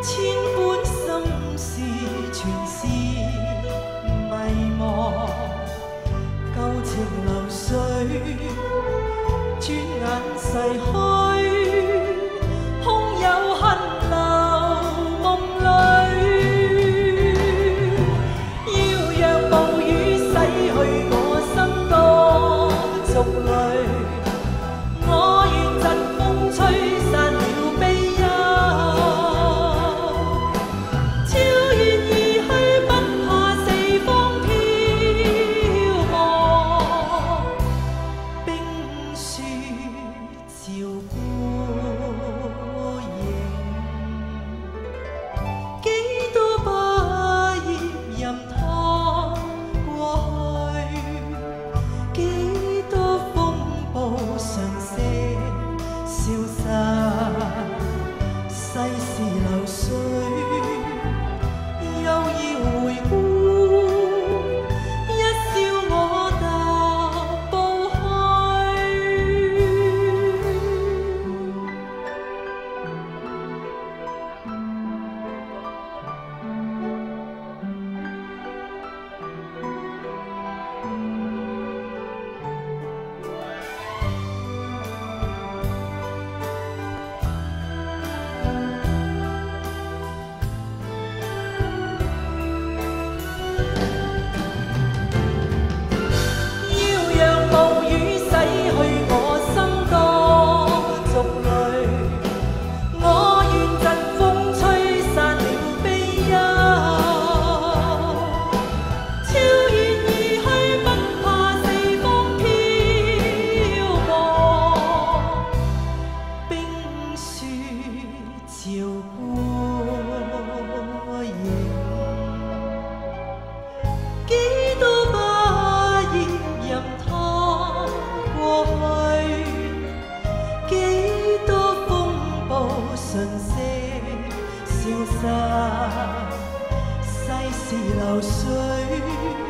千般心事全是迷惘，旧情流水，转眼逝去，空有恨留梦里。要让暴雨洗去我心多族累，我愿疾风吹散了悲憂。超願意去，不怕四方飄望，冰雪照孤影。幾多霸業任它過去，幾多風暴常些消失，世事流水，又要回顧，一笑我踏步瞬息消失，世事流水。